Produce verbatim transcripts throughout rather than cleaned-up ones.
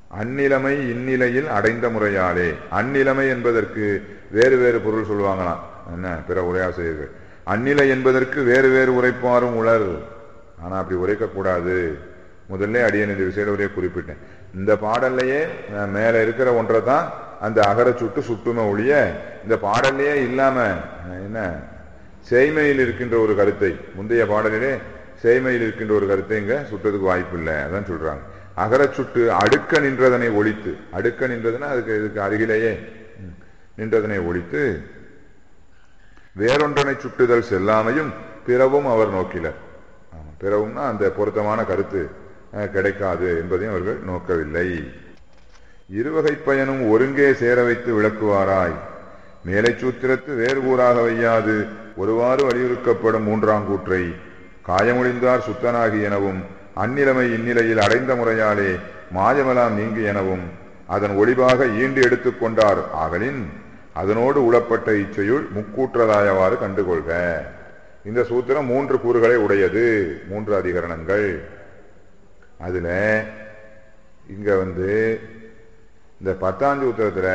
அந்நிலைமை இந்நிலையில் அடைந்த முறையாலே. அந்நிலைமை என்பதற்கு வேறு வேறு பொருள் சொல்லுவாங்களாம் என்ன பிற உரையாசிரியர்கள். அந்நிலை என்பதற்கு வேறு வேறு உரைப்பாரும் உளர். ஆனா அப்படி உரைக்கக்கூடாது. முதல்ல அடியன் இந்த விஷய உரையை குறிப்பிட்டேன். இந்த பாடல்லையே மேல இருக்கிற ஒன்றை தான் அந்த அகர சுட்டு சுட்டுமை ஒழிய இந்த பாடல்லையே இல்லாம என்ன செய்மையில் இருக்கின்ற ஒரு கருத்தை முந்தைய பாடலிலே செய்மையில் இருக்கின்ற ஒரு கருத்தை இங்க சுட்டதுக்கு வாய்ப்பு இல்லை. அதான் சொல்றாங்க. அகர சுட்டு அடுக்க நின்றதனை ஒழித்து, அடுக்க நின்றதுன்னா அதுக்கு இதுக்கு அருகிலேயே நின்றதனை ஒழித்து வேறொன்றனை சுட்டுதல் செல்லாமையும் பிறவும் அவர் நோக்கிலர். பிறவும்னா அந்த பொருத்தமான கருத்து கிடைக்காது என்பதையும் அவர்கள் நோக்கவில்லை. இருவகை பயனும் ஒருங்கே சேர வைத்து விளக்குவாராய். மேலை சூத்திரத்து வேறு கூறாக வையாது ஒருவாறு வலியுறுக்கப்படும் மூன்றாம் கூற்றை காயமொழிந்தார் சுத்தனாகி எனவும் அந்நிலைமை இந்நிலையில் அடைந்த முறையாலே மாயமெல்லாம் நீங்கு எனவும் அதன் ஒளிவாக ஈண்டு எடுத்துக் கொண்டார் ஆகலின் அதனோடு உளப்பட்ட இச்சையுள் முக்கூற்றதாயவாறு கண்டுகொள்க. இந்த சூத்திரம் மூன்று கூறுகளை உடையது, மூன்று அதிகரணங்கள். அதுல இங்க வந்து இந்த பத்தாம் சூத்திரத்துல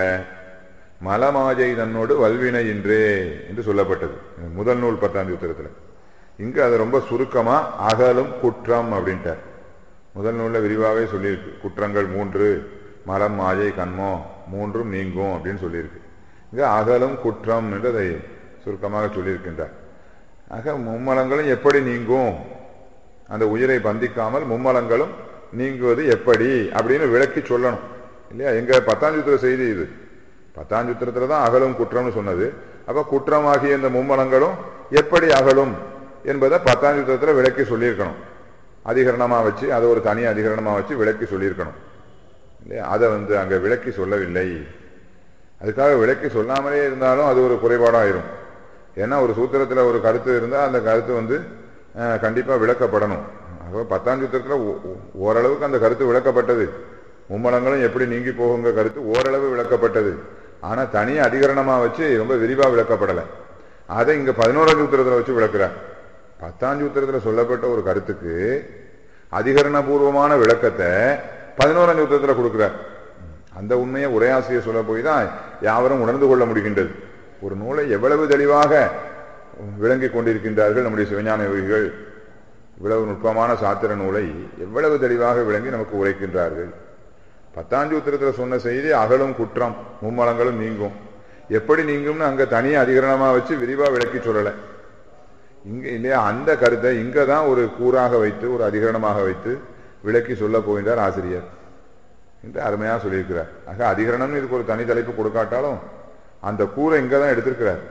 மலமாஜை தன்னோடு வல்வினை இன்றே என்று சொல்லப்பட்டது முதல் நூல் பத்தாம் சூத்திரத்துல. இங்க அது ரொம்ப சுருக்கமா அகலும் குற்றம் அப்படின்ட்டார். முதல் நூல்ல விரிவாகவே சொல்லியிருக்கு. குற்றங்கள் மூன்று, மலம் மாயை கண்மம் மூன்றும் நீங்கும் அப்படின்னு சொல்லியிருக்கு. இங்க அகலும் குற்றம் என்று அதை சுருக்கமாக சொல்லியிருக்கின்றார். ஆக மும்மலங்களும் எப்படி நீங்கும், அந்த உயிரை பந்திக்காமல் மும்மலங்களும் நீங்குவது எப்படி அப்படின்னு விளக்கி சொல்லணும் இல்லையா. எங்க பத்தாம் சூத்திர செய்தி இது. பத்தாம் சூத்திரத்துல தான் அகலும் குற்றம்னு சொன்னது. அப்ப குற்றமாகிய இந்த மும்மலங்களும் எப்படி அகலும் என்பதை பத்தாம் சூத்திரத்துல விளக்கி சொல்லியிருக்கணும். அதிகரணமா வச்சு அதை ஒரு தனி அதிகரணமா வச்சு விளக்கி சொல்லியிருக்கணும் இல்லையா. அதை வந்து அங்க விளக்கி சொல்லவில்லை. அதுக்காக விளக்கி சொல்லாமலே இருந்தாலும் அது ஒரு குறைபாடாயிரும். ஏன்னா ஒரு சூத்திரத்துல ஒரு கருத்து இருந்தால் அந்த கருத்து வந்து கண்டிப்பா விளக்கப்படணும். ஆக பத்தாம் சூத்திரத்துல ஓரளவுக்கு அந்த கருத்து விளக்கப்பட்டது. மும்மலங்களும் எப்படி நீங்கி போகுங்க கருத்து ஓரளவு விளக்கப்பட்டது. ஆனா தனி அதிகரணமா வச்சு ரொம்ப விரிவா விளக்கப்படலை. அதை இங்க பதினோராம் சூத்திரத்துல வச்சு விளக்குறார். பத்தாம் சூத்திரத்துல சொல்லப்பட்ட ஒரு கருத்துக்கு அதிகரணபூர்வமான விளக்கத்தை பதினோராம் சூத்திரத்துல கொடுக்கிறார். அந்த உண்மையை உரையாசிரியர் சொல்ல போய் தான் யாவரும் உணர்ந்து கொள்ள முடிகின்றது. ஒரு நூலை எவ்வளவு தெளிவாக விளங்கி கொண்டிருக்கின்றார்கள் நம்முடைய சிவஞான யோகிகள். இவ்வளவு நுட்பமான சாத்திர நூலை எவ்வளவு தெளிவாக விளங்கி நமக்கு உரைக்கின்றார்கள். பத்தாம் சூத்திரத்துல சொன்ன செய்தி அகலும் குற்றம் மும்மலங்களும் நீங்கும். எப்படி நீங்கும்னு அங்க தனி அதிகரணமா வச்சு விரிவா விளக்கி சொல்லலை. இங்க இல்லையா அந்த கருத்தை இங்கதான் ஒரு கூறாக வைத்து ஒரு அதிகரணமாக வைத்து விளக்கி சொல்ல போகின்றார் ஆசிரியர் என்று அருமையா சொல்லியிருக்கிறார். ஆக அதிகரணம் இதுக்கு ஒரு தனி தலைப்பு கொடுக்காட்டாலும் அந்த கூரை இங்கதான் எடுத்திருக்கிறார்.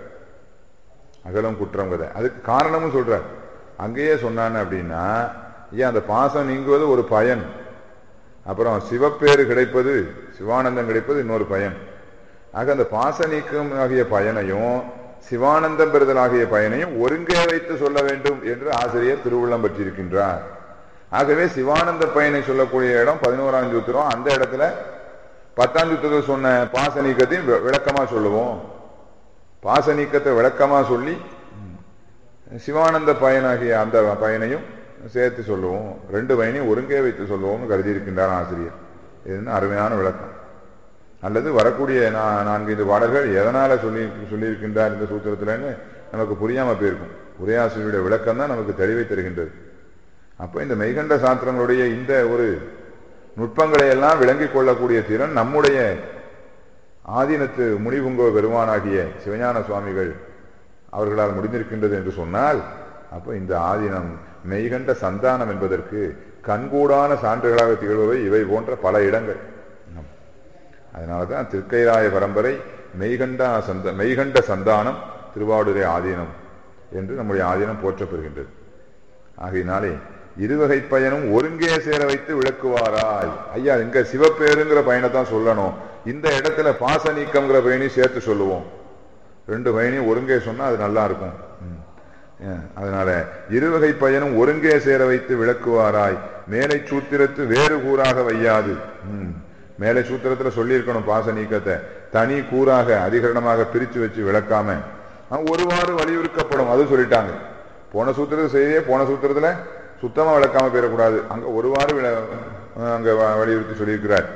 அகலம் குற்றம் கதை அதுக்கு காரணமும் சொல்றார். அங்கேயே சொன்னான்னு அப்படின்னா ஏன் அந்த பாசம் நீங்குவது ஒரு பயன், அப்புறம் சிவப்பேறு கிடைப்பது சிவானந்தம் கிடைப்பது இன்னொரு பயன். ஆக அந்த பாச நீக்கம் ஆகிய பயனையும் சிவானந்தம் பெறுதல் ஆகிய பயனையும் ஒருங்கே வைத்து சொல்ல வேண்டும் என்று ஆசிரியர் திருவுள்ளம் பற்றியிருக்கின்றார். ஆகவே சிவானந்த பயனை சொல்லக்கூடிய இடம் பதினோராம் சூத்திரம். அந்த இடத்துல பத்தாம் சூத்திரத்தில் சொன்ன பாச நீக்கத்தையும் விளக்கமா சொல்லுவோம். பாச நீக்கத்தை விளக்கமா சொல்லி சிவானந்த பயனாகிய அந்த பயனையும் சேர்த்து சொல்லுவோம். ரெண்டு பயனையும் ஒருங்கே வைத்து சொல்லுவோம்னு கருதி இருக்கின்றார் ஆசிரியர். இதுன்னு அருமையான விளக்கம். அல்லது வரக்கூடிய நான்கு ஐந்து பாடல்கள் எதனால சொல்லி சொல்லியிருக்கின்றார் இந்த சூத்திரத்துலன்னு நமக்கு புரியாம போயிருக்கும். உரையாசிரியருடைய விளக்கம் தான் நமக்கு தெளிவை தருகின்றது. அப்ப இந்த மெய்கண்ட சாஸ்திரங்களுடைய இந்த ஒரு நுட்பங்களை எல்லாம் விளங்கிக் கொள்ளக்கூடிய திறன் நம்முடைய ஆதீனத்து முனிவுங்கோ பெருமானாகிய சிவஞான சுவாமிகள் அவர்களால் முடிந்திருக்கின்றது என்று சொன்னால், அப்ப இந்த ஆதீனம் மெய்கண்ட சந்தானம் என்பதற்கு கண்கூடான சான்றுகளாக திகழ்பவை இவை போன்ற பல இடங்கள். அதனாலதான் திருக்கைலாய பரம்பரை மெய்கண்டா சந்த மெய்கண்ட சந்தானம் திருவாடுதுறை ஆதீனம் என்று நம்முடைய ஆதீனம் போற்றப்பெறுகின்றது. ஆகையினாலே இருவகை பயனும் ஒருங்கே சேர வைத்து விளக்குவாராய். ஐயா இங்க சிவப்பேருங்கிற பயனைத்தான் சொல்லணும். இந்த இடத்துல பாச நீக்கம்ங்கிற பயனையும் சேர்த்து சொல்லுவோம். ரெண்டு பயனையும் ஒருங்கே சொன்னா அது நல்லா இருக்கும். அதனால இருவகை பயனும் ஒருங்கே சேர வைத்து விளக்குவாராய். மேலை சூத்திரத்து வேறு கூறாக வையாது. உம் மேலை சூத்திரத்துல சொல்லியிருக்கணும் பாச நீக்கத்தை தனி கூறாக அதிகரணமாக பிரிச்சு வச்சு விளக்காம ஒருவாறு வலியுறுக்கப்படும். அது சொல்லிட்டாங்க. போன சூத்திரத்தை செய்தியே போன சூத்திரத்துல சுத்தமா விளக்காம போயிடக்கூடாது. அங்க ஒருவாறு அங்க வலியுறுத்தி சொல்லியிருக்கிறார்.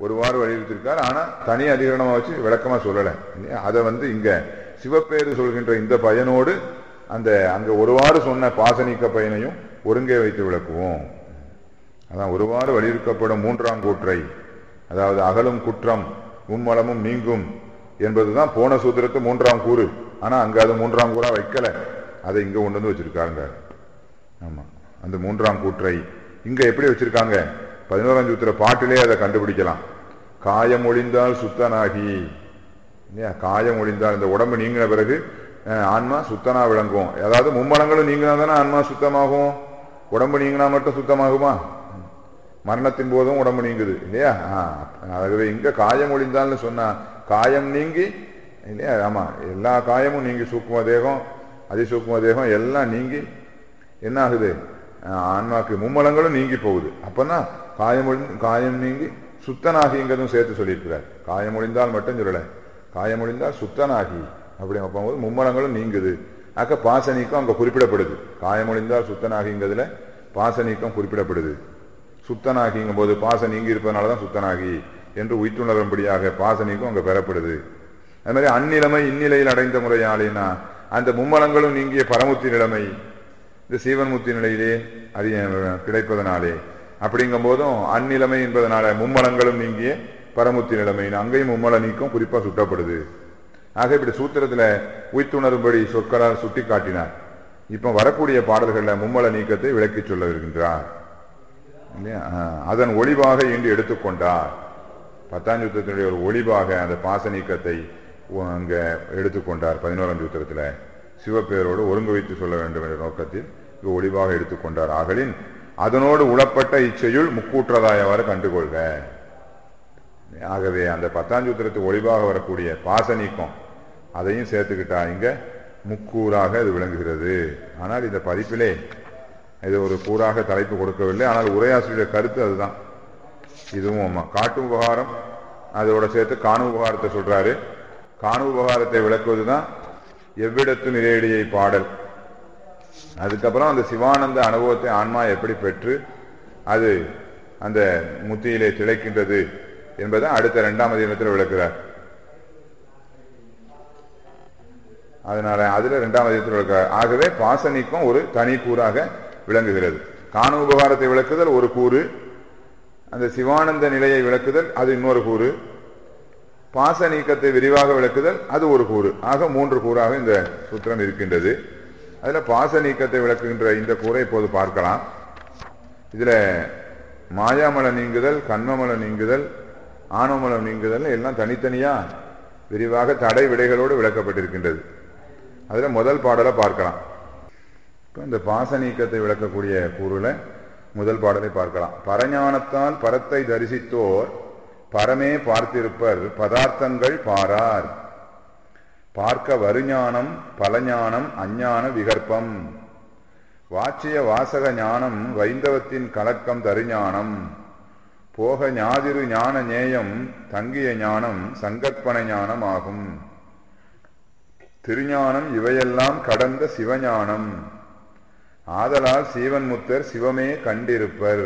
ஒருவாறு வலியுறுத்திருக்கார். ஆனா தனி அதிகரணமா வச்சு விளக்கமா சொல்லலை. அதை வந்து இங்க சிவப்பேறு சொல்கின்ற இந்த பயனோடு அந்த அங்க ஒருவாறு சொன்ன பாசனிக்க பயனையும் ஒருங்கே வைத்து விளக்குவோம். அதான் ஒருவாறு வலியுறுத்தப்படும் மூன்றாம் கூற்றை, அதாவது அகலும் குற்றம் மும்மலமும் நீங்கும் என்பதுதான் போன சூத்திரத்து மூன்றாம் கூறு. ஆனா அங்க அது மூன்றாம் கூறா வைக்கல, அதை இங்க கொண்டு வந்து வச்சிருக்காங்க. ஆமா, அந்த மூன்றாம் கூற்றை இங்க எப்படி வச்சிருக்காங்க? பதினோராம் சூத்திர பாட்டிலே அதை கண்டுபிடிக்கலாம். காயம் ஒழிந்தால் சுத்தனாகி, காயம் ஒழிந்தால் இந்த உடம்பு நீங்கின பிறகு ஆன்மா சுத்தனா விளங்கும். அதாவது மும்மலங்களும் நீங்கினா தானே ஆன்மா சுத்தமாகும். உடம்பு நீங்கினா மட்டும் சுத்தமாகுமா? மரணத்தின் போதும் உடம்பு நீங்குது இல்லையா? ஆகவே இங்க காயம் ஒழிந்தால்னு சொன்னா காயம் நீங்கி இல்லையா? ஆமா, எல்லா காயமும் நீங்கி சூக்கும தேகம் அதிசூக்கும தேகம் எல்லாம் நீங்கி என்ன ஆகுது? ஆன்மாக்கு மும்மலங்களும் நீங்கி போகுது. அப்பன்னா காயம் ஒழி காயம் நீங்கி சுத்தனாகிங்கிறதும் சேர்த்து சொல்லியிருக்கிறார். காயம் ஒழிந்தால் மட்டும் சொல்லலை, காயம் ஒழிந்தால் சுத்தனாகி அப்படி போகும்போது மும்மலங்களும் நீங்குது. ஆக்க பாசநீக்கம் அங்க குறிப்பிடப்படுது. காயம் ஒழிந்தால் சுத்தனாகிங்கிறதுல பாசநீக்கம் குறிப்பிடப்படுது. சுத்தனாகிங்கும் போது பாச நீங்கி இருப்பதனாலதான் சுத்தனாகி என்று உயிர்த்துணரும்படியாக பாசநீக்கம் அங்க பெறப்படுது. அது மாதிரி அந்நிலைமை இந்நிலையில் அடைந்த முறையாலேனா அந்த மும்மலங்களும் நீங்கிய பரமுத்தி நிலைமை இந்த சீவன்முத்தி நிலையிலே அறிய கிடைப்பதனாலே, அப்படிங்கும் போதும் அந்நிலைமை என்பதனால மும்மலங்களும் நீங்கிய பரமுத்தி நிலைமை அங்கேயும் மும்மல நீக்கம் குறிப்பா சுட்டப்படுது. ஆக இப்படி சூத்திரத்துல உய்த்துணரும்படி சொற்களால் சுட்டி காட்டினார். இப்ப வரக்கூடிய பாடல்கள்ல மும்மல நீக்கத்தை விளக்கி சொல்ல இருக்கின்றார் இல்லையா? அதன் ஒளிவாக இன்று எடுத்துக்கொண்டார். பத்தாம் சூத்திரத்தினுடைய ஒரு ஒளிவாக அந்த பாச நீக்கத்தை அங்க எடுத்துக்கொண்டார். பதினோராம் சூத்திரத்துல சிவப்பேரோடு ஒருங்கு வைத்து சொல்ல வேண்டும் என்ற நோக்கத்தில் இங்கு ஒளிவாக எடுத்துக்கொண்டார். ஆகலின் அதனோடு உளப்பட்ட இச்சையுள் முக்கூற்றதாயவாறு கண்டுகொள்க. ஆகவே அந்த பத்தாம் சூத்திரத்துக்கு ஒளிவாக வரக்கூடிய பாச நீக்கம் அதையும் சேர்த்துக்கிட்டா இங்க முக்கூறாக அது விளங்குகிறது. ஆனால் இந்த பதிப்பிலே இது ஒரு கூறாக தலைப்பு கொடுக்கவில்லை. ஆனால் உரையாசிரியர் கருத்து அதுதான். இதுவும் அம்மா காட்டு உபகாரம் அதோட சேர்த்து காணு உபகாரத்தை சொல்றாரு. காணு உபகாரத்தை விளக்குவதுதான் எவ்விடத்து நிறையடியை பாடல். அதுக்கப்புறம் அந்த சிவானந்த அனுபவத்தை ஆன்மா எப்படி பெற்று அது அந்த முத்தியிலே திளைக்கின்றது என்பதை அடுத்த இரண்டாம் அதிகாரத்தில் விளக்குறார். அதனால அதுல இரண்டாம் அதிகாரத்தில் விளக்குறார். ஆகவே பாசனிக்கும் ஒரு தனி கூறாக விளங்குகிறது. காணு உபகாரத்தை விளக்குதல் ஒரு கூறு, அந்த சிவானந்த நிலையை விளக்குதல் அது இன்னொரு கூறு, பாச நீக்கத்தை விரிவாக விளக்குதல் அது ஒரு கூறு. ஆக மூன்று கூறாக இந்த சூத்திரம் இருக்கின்றது. அதுல பாச நீக்கத்தை விளக்குகின்ற இந்த கூரை இப்போது பார்க்கலாம். இதுல மாயாமல நீங்குதல், கண்மமல நீங்குதல், ஆணவமலம் நீங்குதல் எல்லாம் தனித்தனியா விரிவாக தடை விடைகளோடு விளக்கப்பட்டிருக்கின்றது. அதுல முதல் பாடலை பார்க்கலாம். இப்ப இந்த பாச நீக்கத்தை விளக்கக்கூடிய கூறுல முதல் பாடலை பார்க்கலாம். பரஞானத்தால் பரத்தை தரிசித்தோர் பரமே பார்த்திருப்பர் பதார்த்தங்கள் பாரார். பார்க்க வருஞானம் பலஞானம் அஞ்ஞான விகற்பம். வாச்சிய வாசக ஞானம் வைந்தவத்தின் கலக்கம் தருஞானம். போக ஞாதிரு ஞான நேயம் தங்கிய ஞானம் சங்கற்பன ஞானம் ஆகும். திருஞானம் இவையெல்லாம் கடந்த சிவஞானம். ஆதலால் சீவன் முத்தர் சிவமே கண்டிருப்பர்.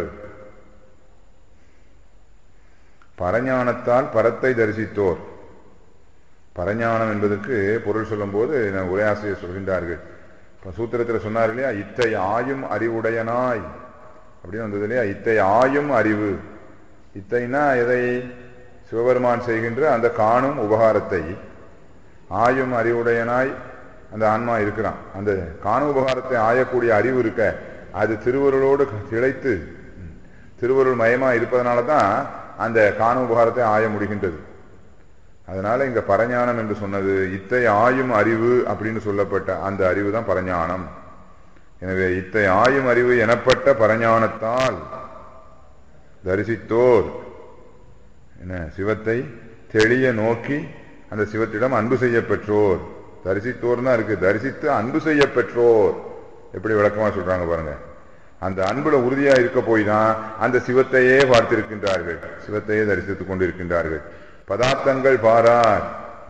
பரஞானத்தால் பரத்தை தரிசித்தோர். பரஞானம் என்பதற்கு பொருள் சொல்லும் போது உரையாசிரியர் சொல்கின்றார்கள். சூத்திரத்தில் சொன்னார் இல்லையா, இத்தை ஆயும் அறிவுடையனாய் அப்படின்னு வந்தது இல்லையா? இத்தை ஆயும் அறிவு. இத்தைனா எதை? சிவபெருமான் செய்கின்ற அந்த காணும் உபகாரத்தை ஆயும் அறிவுடையனாய் அந்த ஆன்மா இருக்கிறான். அந்த காணும் உபகாரத்தை ஆயக்கூடிய அறிவு இருக்க அது திருவருளோடு திளைத்து திருவருள் மயமா இருப்பதனால தான் அந்த காணும் உபகாரத்தை ஆய முடிகின்றது. அதனால இங்க பரஞானம் என்று சொன்னது இத்தை ஆயும் அறிவு அப்படின்னு சொல்லப்பட்ட அந்த அறிவு தான் பரஞானம். எனவே இத்தை ஆயும் அறிவு எனப்பட்ட பரஞானத்தால் தரிசித்தோர் என்ன சிவத்தை தெளிய நோக்கி அந்த சிவத்திடம் அன்பு செய்ய பெற்றோர். தரிசித்தோர் தான் இருக்கு, தரிசித்து அன்பு செய்ய பெற்றோர். எப்படி விளக்கமா சொல்றாங்க பாருங்க. அந்த அன்புல உறுதியா இருக்க போய் தான் அந்த சிவத்தையே பார்த்திருக்கின்றார்கள், சிவத்தையே தரிசித்துக் கொண்டிருக்கின்றார்கள். பதார்த்தங்கள் பாரார்.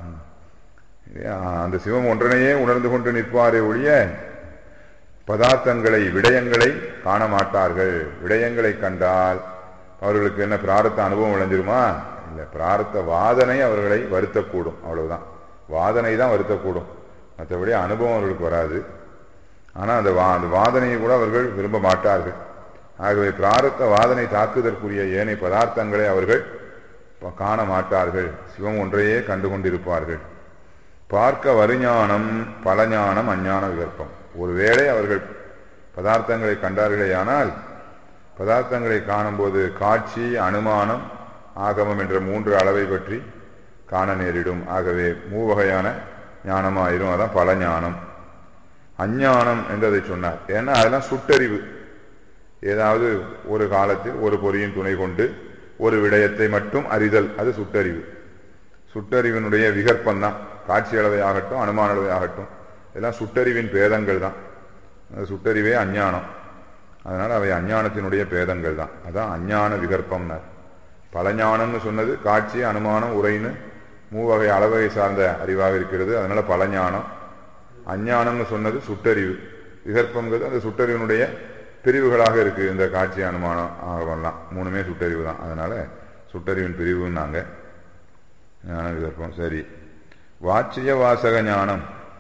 அந்த சிவம் ஒன்றனையே உணர்ந்து கொண்டு நிற்பாரே ஒழிய பதார்த்தங்களை விடயங்களை காண மாட்டார்கள். விடயங்களை கண்டால் அவர்களுக்கு என்ன பிராரத்த அனுபவம் விளைஞ்சிருமா? இல்லை. பிராரத்த வாதனை அவர்களை வருத்தக்கூடும், அவ்வளவுதான். வாதனை தான் வருத்தக்கூடும், மற்றபடி அனுபவம் அவர்களுக்கு வராது. ஆனால் அந்த வா அந்த வாதனையை கூட அவர்கள் விரும்ப மாட்டார்கள். ஆகவே பிராரத்த வாதனை தாக்குதற்குரிய ஏனைய பதார்த்தங்களை அவர்கள் காண மாட்டார்கள். சிவம் ஒன்றையே கண்டு கொண்டிருப்பார்கள். பார்க்க வருஞானம் பலஞானம் அஞ்ஞான விகற்பம். ஒருவேளை அவர்கள் பதார்த்தங்களை கண்டார்களேயானால் பதார்த்தங்களை காணும்போது காட்சி, அனுமானம், ஆகமம் என்ற மூன்று அளவை பற்றி காண நேரிடும். ஆகவே மூவகையான ஞானமாயிரும். அதான் பல ஞானம். அஞ்ஞானம் என்றதை சொன்னார். ஏன்னா அதெல்லாம் சுட்டறிவு. ஏதாவது ஒரு காலத்தில் ஒரு பொறியின் துணை கொண்டு ஒரு விடயத்தை மட்டும் அறிதல், அது சுட்டறிவு. சுட்டறிவினுடைய விகற்பம் தான். காட்சி அளவை ஆகட்டும், அனுமான அளவை ஆகட்டும், இதெல்லாம் சுட்டறிவின் பேதங்கள் தான். அது சுட்டறிவே அஞ்ஞானம். அதனால அவை அஞ்ஞானத்தினுடைய பேதங்கள் தான். அதான் அஞ்ஞான விகற்பம்னார். பலஞானம்னு சொன்னது காட்சி, அனுமானம், உரைன்னு மூவகை அளவகை சார்ந்த அறிவாக இருக்கிறது. அதனால பலஞானம். அஞ்ஞானம்னு சொன்னது சுட்டறிவு. விகற்பம்ங்கிறது அந்த சுட்டறிவினுடைய பிரிவுகளாக இருக்கு. இந்த காட்சி, அனுமானம், ஆகவெல்லாம் மூணுமே சுட்டறிவு தான். அதனால சுட்டறிவின் பிரிவுன்னாங்க. ஞான விகற்பம். சரி. வாச்சிய வாசக ஞானம்.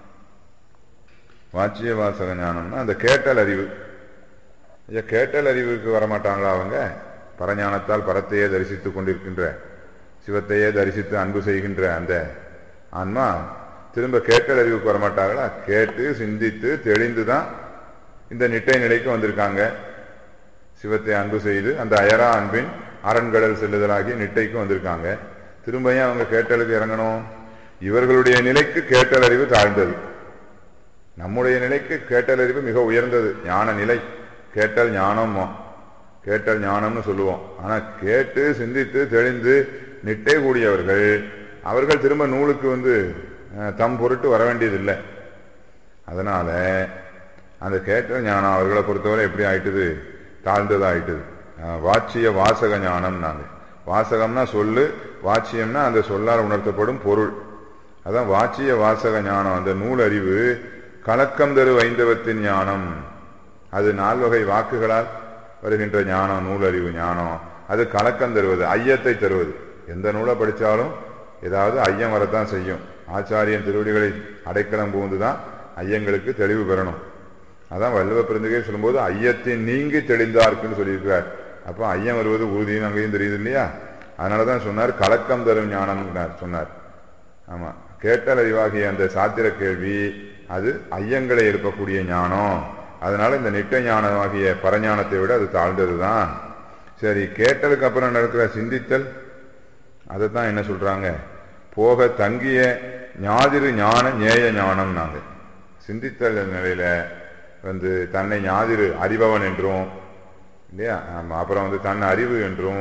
வாச்சிய வாசக ஞானம்னா அந்த கேட்டல் அறிவு. கேட்டல் அறிவுக்கு வரமாட்டாங்களா அவங்க? பரஞானத்தால் பரத்தையே தரிசித்துக் கொண்டிருக்கின்ற, சிவத்தையே தரிசித்து அன்பு செய்கின்ற அந்த ஆன்மா திரும்ப கேட்டல் அறிவுக்கு வரமாட்டாங்களா? கேட்டு சிந்தித்து தெளிந்துதான் இந்த நிட்டை நிலைக்கு வந்திருக்காங்க. சிவத்தை அன்பு செய்து அந்த அயரா அன்பின் அரண்கடல் செல்லுதலாகி நிட்டைக்கு வந்திருக்காங்க. திரும்பியும் அவங்க கேட்டலுக்கு இறங்கணும். இவர்களுடைய நிலைக்கு கேட்டல் அறிவு தாழ்ந்தது. நம்முடைய நிலைக்கு கேட்டல் அறிவு மிக உயர்ந்தது. ஞான நிலை. கேட்டல் ஞானம், கேட்டல் ஞானம்னு சொல்லுவோம். ஆனா கேட்டு சிந்தித்து தெளிந்து நிட்டை கூடியவர்கள் அவர்கள் திரும்ப நூலுக்கு வந்து தம் பொருட்டு வர வேண்டியதில்லை. அதனால அந்த கேட்டல் ஞானம் அவர்களை பொறுத்தவரை எப்படி ஆயிட்டுது? தாழ்ந்ததா ஆயிட்டுது. வாச்சிய வாசக ஞானம். நாங்கள் வாசகம்னா சொல்லு, வாச்சியம்னா அந்த சொல்லால் உணர்த்தப்படும் பொருள். அதான் வாச்சிய வாசக ஞானம். அந்த நூல் அறிவு கலக்கம் தரு வைந்தவத்தின் ஞானம். அது நால்வகை வாக்குகளால் வருகின்ற ஞானம். நூலறிவு ஞானம் அது கலக்கம் தருவது, ஐயத்தை தருவது. எந்த நூலை படித்தாலும் ஏதாவது ஐயம் வரத்தான் செய்யும். ஆச்சாரியன் திருவடிகளை அடைக்கலம் புகுந்துதான் ஐயங்களுக்கு தெளிவு பெறணும். அதான் வள்ளுவ பெருந்தகை சொல்லும்போது ஐயத்தின் நீங்கி தெளிந்தார்க்குன்னு சொல்லியிருக்கிறார். அப்போ ஐயம் வருவது உறுதின்னு அங்கேயும் தெரியுது இல்லையா? அதனாலதான் சொன்னார் கலக்கம் தரும் ஞானம் சொன்னார். ஆமா, கேட்டல் அறிவாகிய அந்த சாத்திர கேள்வி அது ஐயங்களை எழுப்பக்கூடிய ஞானம். அதனால இந்த நிட்ட ஞானமாகிய பரஞானத்தை விட அது தாழ்ந்ததுதான். சரி, கேட்டலுக்கு அப்புறம் நடக்கிற சிந்தித்தல் அதைத்தான் என்ன சொல்றாங்க? போக தங்கிய ஞாதிரு ஞான ஞேய ஞானம். நாங்க சிந்தித்தல் நிலையில வந்து தன்னை ஞாதிரு அறிபவன் என்றும் இல்லையா, அப்புறம் வந்து தன்னை அறிவு என்றும்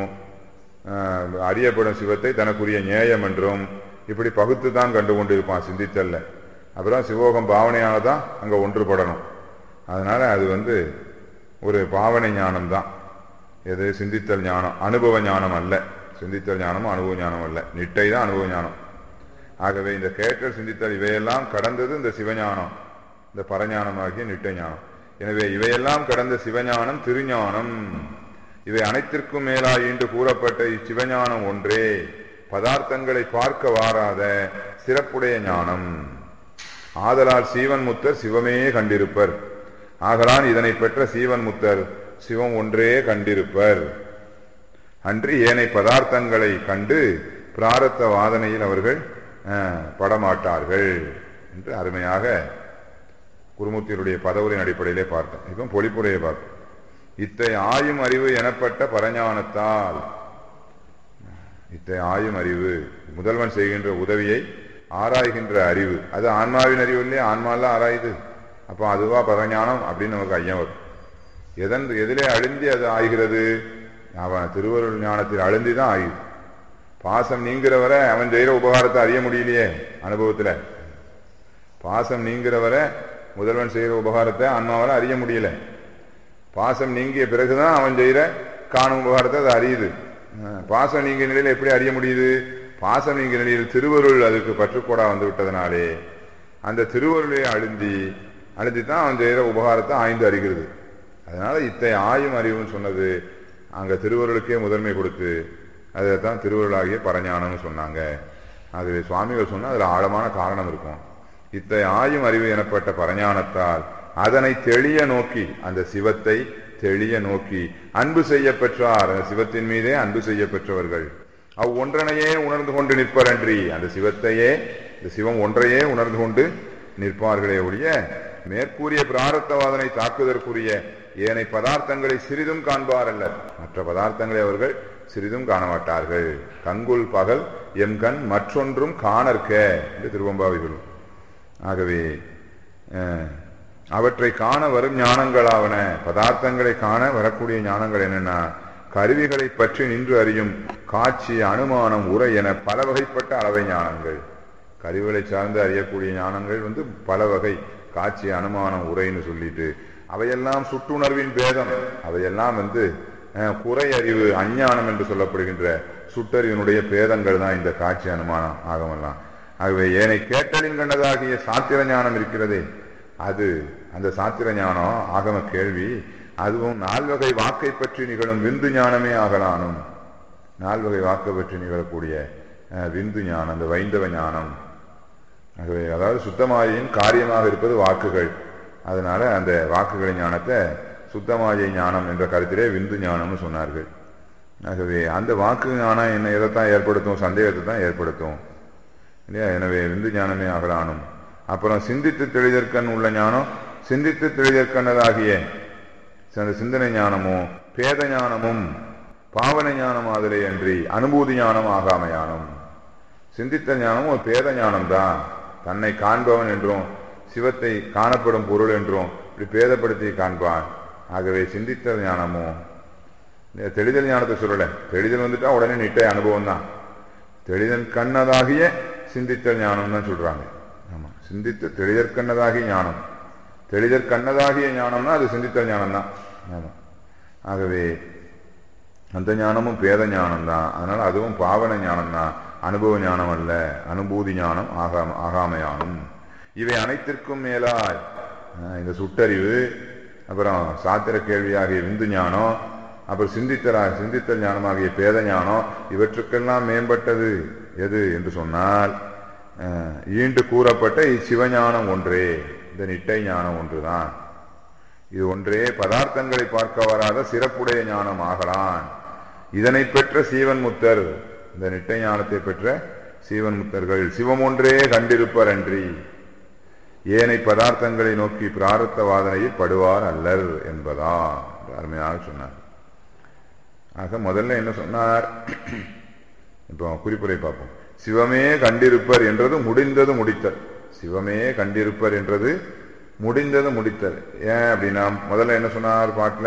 அறியப்படும் சிவத்தை தனக்குரிய ஞேயம் என்றும் இப்படி பகுத்து தான் கண்டு கொண்டிருப்பான் சிந்தித்தல்ல. அப்புறம் சிவோகம் பாவனையானதான் அங்க ஒன்றுபடணும். அதனால அது வந்து ஒரு பாவனை ஞானம் தான். எது? சிந்தித்தல் ஞானம். அனுபவ ஞானம் அல்ல. சிந்தித்தல் ஞானமும் அனுபவ ஞானம் அல்ல, நிட்டை தான் அனுபவ ஞானம். ஆகவே இந்த கேட்டல் சிந்தித்தல் இவையெல்லாம் கடந்தது இந்த சிவஞானம், இந்த பரஞானமாகிய நிட்டை ஞானம். எனவே இவையெல்லாம் கடந்த சிவஞானம் திருஞானம். இவை அனைத்திற்கும் மேலாய் என்று கூறப்பட்ட இச்சிவஞானம் ஒன்றே பதார்த்தங்களை பார்க்க வாராத சிறப்புடைய ஞானம். ஆதலால் சீவன் முத்தர் சிவமே கண்டிருப்பர். ஆகலான் இதனை பெற்ற சீவன் முத்தர் சிவம் ஒன்றே கண்டிருப்பர். அன்றி ஏனை பதார்த்தங்களை கண்டு பிராரத்த வாதனையில் அவர்கள் படமாட்டார்கள் என்று அருமையாக குருமூர்த்தியுடைய பதவுரின் அடிப்படையிலே பார்த்தோம். இப்போ பொழிப்புரையை பார்த்தோம். இத்தை ஆயும் அறிவு எனப்பட்ட பரஞானத்தால், இத்தை ஆயும் அறிவு முதல்வன் செய்கின்ற உதவியை ஆராய்கின்ற அறிவு, அது ஆன்மாவின் அறிவு இல்லையே, ஆன்மாலாம் ஆராயுது. அப்போ அதுவா பரஞானம் அப்படின்னு நமக்கு ஐயம் வரும். எதன் எதிலே அழுந்தி அது ஆகிறது? அவன் திருவருள் ஞானத்தில் அழுந்தி தான் ஆயுது. பாசம் நீங்கிறவரை அவன் செய்கிற உபகாரத்தை அறிய முடியலையே அனுபவத்துல. பாசம் நீங்கிறவரை முதல்வன் செய்கிற உபகாரத்தை ஆன்மாவால் அறிய முடியல. பாசம் நீங்கிய பிறகுதான் அவன் செய்கிற காணும் உபகாரத்தை அதை அறியுது. பாசம் நீங்கிய நிலையில எப்படி அறிய முடியுது? பாசம் நீங்கிய நிலையில் திருவருள் அதுக்கு பற்றுக்கோடா வந்து விட்டதுனாலே அந்த திருவருளை அழுந்தி அழுந்தி தான் அவன் செய்கிற உபகாரத்தை ஆய்ந்து அறிகிறது. அதனால இத்தை ஆயும் அறிவுன்னு சொன்னது அங்க திருவருளுக்கே முதன்மை கொடுத்து அதைத்தான் திருவருளாகிய பரஞானம்னு சொன்னாங்க. ஆகவே சுவாமிகள் சொன்னா அதுல ஆழமான காரணம் இருக்கும். இத்தை ஆயும் அறிவு எனப்பட்ட பரஞானத்தால் அதனை தெளிய நோக்கி, அந்த சிவத்தை தெளிய நோக்கி அன்பு செய்ய பெற்றார். அந்த சிவத்தின் மீதே அன்பு செய்ய பெற்றவர்கள் அவ் ஒன்றனையே உணர்ந்து கொண்டு நிற்பரன்றி, அந்த சிவத்தையே, இந்த சிவம் ஒன்றையே உணர்ந்து கொண்டு நிற்பார்களே ஒழிய மேற்கூறிய பிராரத்தவாதனை தாக்குதற்குரிய ஏனை பதார்த்தங்களை சிறிதும் காண்பார் அல்ல. மற்ற பதார்த்தங்களை அவர்கள் சிறிதும் காண மாட்டார்கள். கங்குல் பகல் எம் கண் மற்றொன்றும் காணற்க என்று திருவம்பாவை சொல்லும். ஆகவே அவற்றை காண வரும் ஞானங்களாவன, பதார்த்தங்களை காண வரக்கூடிய ஞானங்கள் என்னன்னா கருவிகளை பற்றி நின்று அறியும் காட்சி, அனுமானம், உரை என பல வகைப்பட்ட அளவை ஞானங்கள். கருவிகளை சார்ந்து அறியக்கூடிய ஞானங்கள் வந்து பல வகை, காட்சி, அனுமானம், உரைன்னு சொல்லிட்டு அவையெல்லாம் சுட்டுணர்வின் பேதம். அவையெல்லாம் வந்து குறை அறிவு, அஞ்ஞானம் என்று சொல்லப்படுகின்ற சுட்டறிவினுடைய பேதங்கள் தான் இந்த காட்சி, அனுமானம், ஆகமெல்லாம். ஆகவே ஏனை கேட்டலின் கண்டதாகிய சாத்திர ஞானம் இருக்கிறதே, அது அந்த சாத்திர ஞானம், ஆகம கேள்வி, அதுவும் நால்வகை வாக்கை பற்றி நிகழும் விந்து ஞானமே ஆகலானும். நால்வகை வாக்கை பற்றி நிகழக்கூடிய விந்து ஞானம், அந்த வைந்தவ ஞானம். ஆகவே அதாவது சுத்தமாயின் காரியமாக இருப்பது வாக்குகள். அதனால அந்த வாக்குகளின் ஞானத்தை சுத்தமாயை ஞானம் என்ற கருத்திலே விந்து ஞானம்னு சொன்னார்கள். ஆகவே அந்த வாக்கு ஞானம் என்ன எதைத்தான் ஏற்படுத்தும்? சந்தேகத்தை தான் ஏற்படுத்தும் இல்லையா? எனவே விந்து ஞானமே ஆகலானும். அப்புறம் சிந்தித்து தெளிதற்கண் உள்ள ஞானம், சிந்தித்து தெளிதற்கண்ணதாகிய அந்த சிந்தனை ஞானமும் பேத ஞானமும் பாவனை ஞானம் ஆதலை அன்றி அனுபூதி ஞானம் ஆகாமையானும். சிந்தித்த ஞானமும் பேத ஞானம்தான். தன்னை காண்பவன் என்றும் சிவத்தை காணப்படும் பொருள் என்றும் இப்படி பேதப்படுத்தி காண்பான். ஆகவே சிந்தித்த ஞானமும் தெளிதல் ஞானத்தை சொல்லலை. தெளிதல் வந்துட்டா உடனே நிட்டை அனுபவம் தான். தெளிதல் கண்ணதாகிய சிந்தித்தல் ஞானம் தான் சொல்றாங்க. ஆமா, சிந்தித்து தெளிதற்கண்ணதாகிய ஞானம், தெளிதற்கண்ணதாகிய ஞானம்னா அது சிந்தித்தல் ஞானம் தான். ஆமா, ஆகவே அந்த ஞானமும் பேத ஞானம் தான். அதனால அதுவும் பாவன ஞானம் தான், அனுபவ ஞானம் அல்ல. அனுபூதி ஞானம் ஆகாம ஆகாமையானும். இவை அனைத்திற்கும் மேலாய் இந்த சுட்டறிவு, அப்புறம் சாத்திர கேள்வியாகிய விந்து ஞானம், அப்புறம் சிந்தித்தலா சிந்தித்தல் ஞானமாகிய பேத ஞானம், இவற்றுக்கெல்லாம் மேம்பட்டது எது என்று சொன்னால் ஈண்டு கூறப்பட்ட இச்சிவஞானம் ஒன்றே, இந்த நிட்டை ஞானம் ஒன்றுதான். இது ஒன்றே பதார்த்தங்களை பார்க்க வராத சிறப்புடைய ஞானம் ஆகலான். இதனை பெற்ற சீவன் முத்தர், இந்த நிட்டை ஞானத்தை பெற்ற சீவன் முத்தர்கள் சிவம் ஒன்றே கண்டிருப்பர் அன்றி ஏனை பதார்த்தங்களை நோக்கி பிராரத்த வாதனையில் படுவார் அல்லர் என்பதா அருமையாக சொன்னார். ஆக முதல்ல என்ன சொன்னார்? இப்போ குறிப்புரை பார்ப்போம். சிவமே கண்டிருப்பர் என்றது முடிந்தது முடித்தல். சிவமே கண்டிருப்பர் என்றது முடிந்தது முடித்தல். ஏன் அப்படின்னா முதல்ல என்ன சொன்னார் பாட்டுல?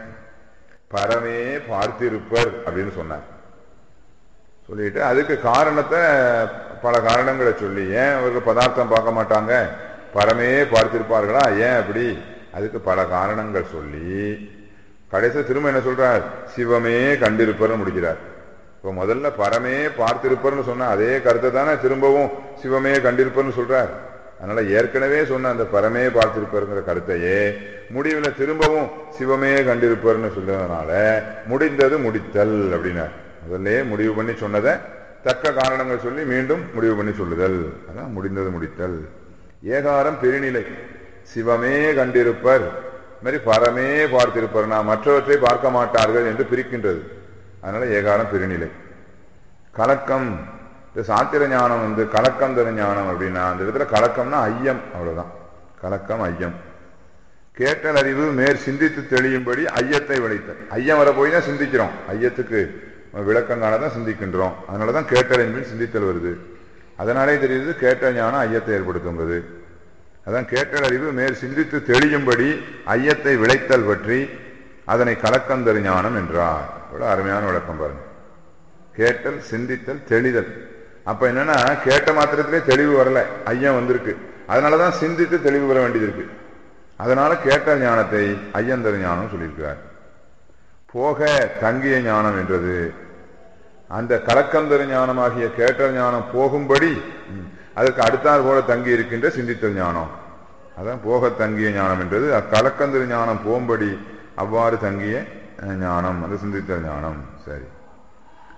பரமே பார்த்திருப்பர் அப்படின்னு சொன்னார். சொல்லிட்டு அதுக்கு காரணத்தை பல காரணங்களை சொல்லி, ஏன் அவர்கள் பதார்த்தம் பார்க்க மாட்டாங்க, பரமே பார்த்திருப்பார்களா, ஏன் அப்படி, அதுக்கு பல காரணங்கள் சொல்லி கடைசி திரும்ப என்ன சொல்றார்? சிவமே கண்டிருப்பர்னு முடிக்கிறார். இப்போ முதல்ல பரமே பார்த்திருப்பர்னு சொன்ன அதே கருத்தை தானே திரும்பவும் சிவமே கண்டிருப்பர்னு சொல்றார். அதனால ஏற்கனவே சொன்ன அந்த பரமே பார்த்திருப்பருங்கிற கருத்தையே முடிவில் திரும்பவும் சிவமே கண்டிருப்பர்னு சொல்றதுனால முடிந்தது முடித்தல் அப்படின்னார். முதல்ல முடிவு பண்ணி சொன்னதை தக்க காரணங்கள் சொல்லி மீண்டும் முடிவு பண்ணி சொல்லுதல், அதான் முடிந்தது முடித்தல். ஏகாரம் பெருநிலை, சிவமே கண்டிருப்பர், மாதிரி பரமே பார்த்திருப்பர், நான் மற்றவற்றை பார்க்க மாட்டார்கள் என்று பிரிக்கின்றது. அதனால ஏகாரம் பெருநிலை. கலக்கம், இந்த சாத்திர ஞானம் வந்து கலக்கம் தர ஞானம் அப்படின்னா அந்த இடத்துல கலக்கம்னா ஐயம், அவ்வளவுதான். கலக்கம் ஐயம். கேட்டல் அறிவு மேற் சிந்தித்து தெளியும்படி ஐயத்தை விளைத்தல். ஐயம் வர போய் தான் சிந்திக்கிறோம், ஐயத்துக்கு விளக்கம் காணதான் சிந்திக்கின்றோம். அதனாலதான் கேட்டல் என்பது சிந்தித்தல் வருது. அதனாலே தெரியுது கேட்ட ஞானம் ஐயத்தை ஏற்படுத்துங்கிறது. அதான் கேட்டல் அறிவு மேற் சிந்தித்து தெளியும்படி ஐயத்தை விளைத்தல் பற்றி அதனை கலக்கம் தரு ஞானம் என்றார். இவ்வளவு அருமையான விளக்கம் பாருங்க. கேட்டல், சிந்தித்தல், தெளிதல். அப்ப என்னன்னா கேட்ட மாத்திரத்திலே தெளிவு வரல, ஐயம் வந்திருக்கு. அதனாலதான் சிந்தித்து தெளிவு பெற வேண்டியது இருக்கு. அதனால கேட்டல் ஞானத்தை ஐயந்தரு ஞானம் சொல்லியிருக்கிறார். போக தங்கிய ஞானம் என்றது அந்த கலக்கந்தரு ஞானமாகிய கேட்டல் ஞானம் போகும்படி அதற்கு அடுத்தாற் போல தங்கி இருக்கின்ற சிந்தித்தல் ஞானம், அதான் போக தங்கிய ஞானம் என்றது. கலக்கந்தரு ஞானம் போகும்படி அவ்வாறு தங்கிய ஞானம், அது சிந்தித்தல் ஞானம். சரி,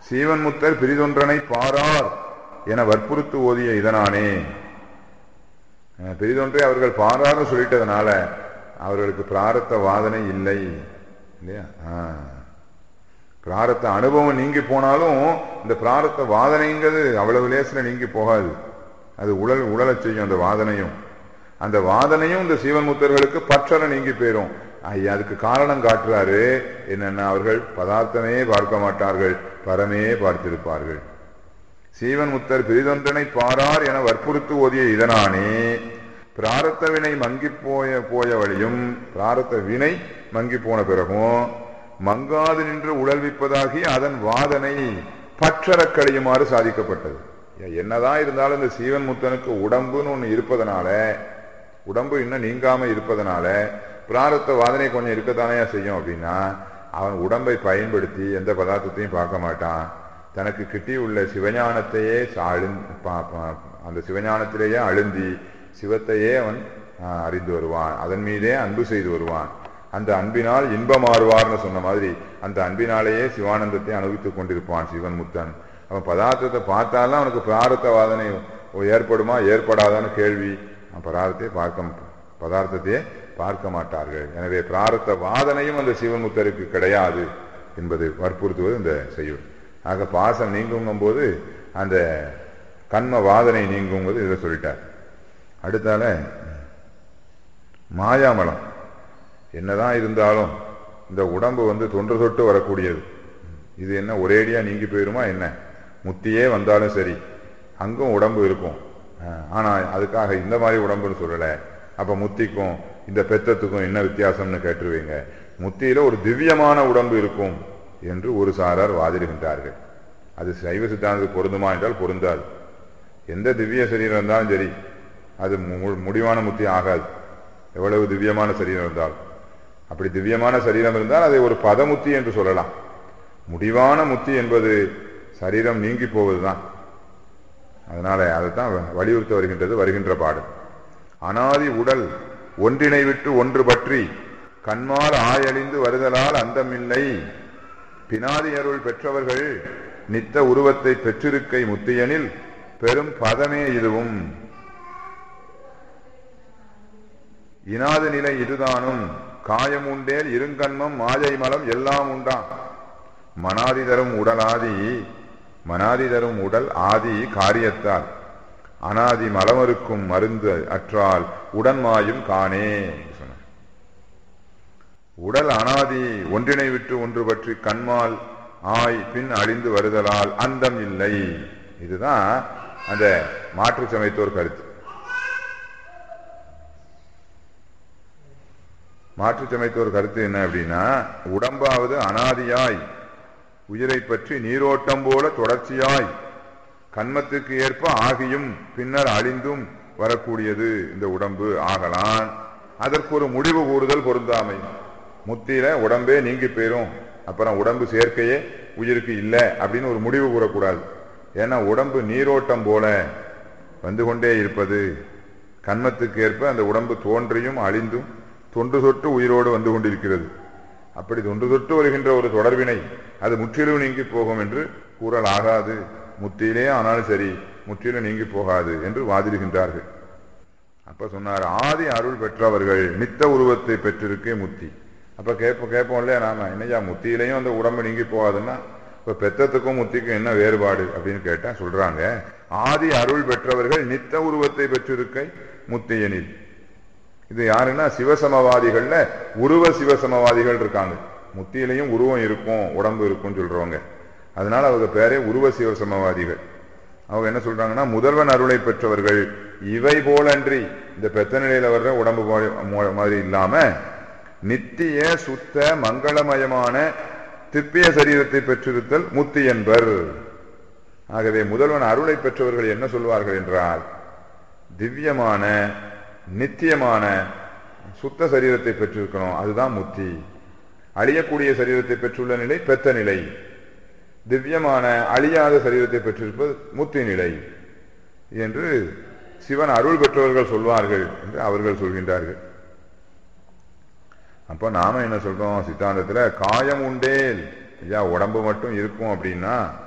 சீவன் முத்தர் பிரிதொன்றனை பாரார் என வற்புறுத்து ஓதிய இதனானே. பிரிதொன்றை அவர்கள் பாரார்னு சொல்லிட்டதுனால அவர்களுக்கு பிராரத்த வாதனை இல்லை இல்லையா. பிராரத்த அனுபவம் நீங்கி போனாலும் இந்த பிராரத்த வாதனைங்கிறது அவ்வளவு லேசில் நீங்கி போகாது. அது உடல் உடலச் செய்யும். அந்த வாதனையும் அந்த வாதனையும் இந்த சீவன் முத்தர்களுக்கு பற்றற நீங்கி போயிரும். அதுக்கு காரணம் காட்டுறாரு. என்னன்னா, அவர்கள் பதார்த்தமே பார்க்க மாட்டார்கள், பரமே பார்த்திருப்பார்கள். சீவன் முத்தர் பிரிதொன்றனை பாரார் என வற்புறுத்து ஓதிய இதனானே பிராரத்த வினை மங்கி போய போய வழியும் பிராரத்த வினை மங்கி போன பிறகும் மங்காது நின்று உழல்விப்பதாகி அதன் வாதனை பற்றற கழியுமாறு சாதிக்கப்பட்டது. என்னதான் இருந்தாலும் இந்த சீவன் முத்தனுக்கு உடம்புன்னு ஒண்ணு இருப்பதனால, உடம்பு இன்னும் நீங்காம இருப்பதனால பிராரத்த வாதனை கொஞ்சம் இருக்கத்தானே செய்யும். அப்படின்னா அவன் உடம்பை பயன்படுத்தி எந்த பதார்த்தத்தையும் பார்க்க மாட்டான். தனக்கு கிட்டி உள்ள சிவஞானத்தையே அந்த சிவஞானத்திலேயே அழுந்தி சிவத்தையே அவன் அறிந்து வருவான். அதன் மீதே அன்பு செய்து வருவான். அந்த அன்பினால் இன்பமாறுவார்னு சொன்ன மாதிரி அந்த அன்பினாலேயே சிவானந்தத்தை அனுபவித்துக் கொண்டிருப்பான் சிவன் முத்தன். அவன் பதார்த்தத்தை பார்த்தாலும் அவனுக்கு பிராரத்த வாதனை ஏற்படுமா ஏற்படாதான்னு கேள்வி. பதார்த்தத்தை பார்க்க பதார்த்தத்தையே பார்க்க மாட்டார்கள். எனவே பிராரத்த வாதனையும் அந்த சிவன் முத்தருக்கு கிடையாது என்பதை வற்புறுத்துவது இந்த செய்யுள். ஆக பாசம் நீங்குங்கும் போது அந்த கண்ம வாதனை நீங்கும்போது இதை சொல்லிட்டார். அடுத்தால மாயாமலம் என்னதான் இருந்தாலும் இந்த உடம்பு வந்து தொன்று தொட்டு வரக்கூடியது. இது என்ன ஒரேடியா நீங்கி போயிருமா என்ன? முத்தியே வந்தாலும் சரி அங்கும் உடம்பு இருக்கும். ஆனா அதுக்காக இந்த மாதிரி உடம்புன்னு சொல்லல. அப்ப முத்திக்கும் இந்த பெத்தத்துக்கும் என்ன வித்தியாசம்னு கேட்டுருவீங்க. முத்தியில ஒரு திவ்யமான உடம்பு இருக்கும் என்று ஒரு சாரார் வாதிடுகின்றார்கள். அது சைவ சித்தாந்தத்துக்கு பொருந்துமா என்றால் பொருந்தாது. எந்த திவ்ய சரீரம் இருந்தாலும் சரி அது முடிவான முத்தி ஆகாது, எவ்வளவு திவ்யமான சரீரம் இருந்தாலும். அப்படி திவ்யமான சரீரம் இருந்தால் அதை ஒரு பதமுத்தி என்று சொல்லலாம். முடிவான முத்தி என்பது சரீரம் நீங்கி போவதுதான். அதனால அதைத்தான் வலியுறுத்த வருகின்றது வருகின்ற பாடல். அனாதி உடல் ஒன்றினை விட்டு ஒன்று பற்றி கண்மால் ஆயழிந்து வருதலால் அந்தமில்லை. பினாதி அருள் பெற்றவர்கள் நித்த உருவத்தை பெற்றிருக்கை முத்தியனில் பெரும் பதமே இதுவும். இனாது நிலை இதுதானும் காயம் உண்டேல் இருங்கண்மம் மாயை மலம் எல்லாம் உண்டாம். மனாதி தரும் உடல் ஆதி மனாதி தரும் உடல் ஆதி காரியத்தால் அனாதி மலமறுக்கும் மருந்து அற்றால் உடன்மாயும் காணே. உடல் அனாதி ஒன்றினை விட்டு ஒன்று பற்றி கண்மால் ஆய் பின் அழிந்து வருதலால் அந்தம் இல்லை. இதுதான் அந்த மாற்று சமயத்தோர் கருத்து. மாற்று சமயத்தோர் கருத்து என்ன அப்படின்னா, உடம்பாவது அனாதியாய் உயிரை பற்றி நீரோட்டம் போல தொடர்ச்சியாய் கண்மத்துக்கு ஏற்ப ஆகியும் பின்னர் அழிந்தும் வரக்கூடியது இந்த உடம்பு ஆகலான். அதற்கு ஒரு முடிவு கூறுதல் பொருந்தாமை. முத்தியில உடம்பே நீங்கி போயிரும், அப்புறம் உடம்பு சேர்க்கையே உயிருக்கு இல்லை அப்படின்னு ஒரு முடிவு கூறக்கூடாது. ஏன்னா உடம்பு நீரோட்டம் போல வந்து கொண்டே இருப்பது. கண்மத்துக்கு ஏற்ப அந்த உடம்பு தோன்றியும் அழிந்தும் தொன்று தொட்டு உயிரோடு வந்து கொண்டிருக்கிறது. அப்படி தொன்று தொட்டு வருகின்ற ஒரு தொடர்பினை அது முற்றிலும் நீங்கி போகும் என்று கூறல் ஆகாது. முத்தியிலே ஆனாலும் சரி முற்றிலும் நீங்கி போகாது என்று வாதிடுகின்றார்கள். அப்ப சொன்னார், ஆதி அருள் பெற்றவர்கள் நித்த உருவத்தை பெற்றிருக்கே முத்தி. அப்ப கேட்ப கேட்போம் இல்லையா நாம, என்னையா முத்தியிலையும் அந்த உடம்பு நீங்கி போகாதுன்னா இப்ப பெத்தத்துக்கும் முத்திக்கும் என்ன வேறுபாடு அப்படின்னு கேட்டா சொல்றாங்க, ஆதி அருள் பெற்றவர்கள் நித்த உருவத்தை பெற்றிருக்கை முத்தியனில். இது யாருன்னா சிவசமவாதிகள்ல உருவ சிவசமவாதிகள் இருக்காங்க. முத்தியிலையும் உருவம் இருக்கும் உடம்பு இருக்கும்னு சொல்றவங்க. அதனால அவங்க பேரே உருவ சிவசமவாதிகள். அவங்க என்ன சொல்றாங்கன்னா, முதல்வன் அருளை பெற்றவர்கள் இவை போலன்றி இந்த பெத்த நிலையில வர்ற உடம்பு மாதிரி இல்லாம நித்திய சுத்த மங்களமயமான திப்பிய சரீரத்தை பெற்றிருத்தல் முத்தி என்பர். ஆகவே முதல்வன் அருளை பெற்றவர்கள் என்ன சொல்வார்கள் என்றால், திவ்யமான நித்தியமான சுத்த சரீரத்தை பெற்றிருக்கணும், அதுதான் முத்தி. அழியக்கூடிய சரீரத்தை பெற்றுள்ள நிலை பெத்த நிலை, திவ்யமான அழியாத சரீரத்தை பெற்றிருப்பது முத்தி நிலை என்று சிவன் அருள் பெற்றவர்கள் சொல்வார்கள் என்று அவர்கள் சொல்கின்றார்கள். அப்ப நாம என்ன சொல்றோம் சித்தாந்தத்துல, காயம் உண்டேல் ஐயா உடம்பு மட்டும் இருக்கும் அப்படின்னா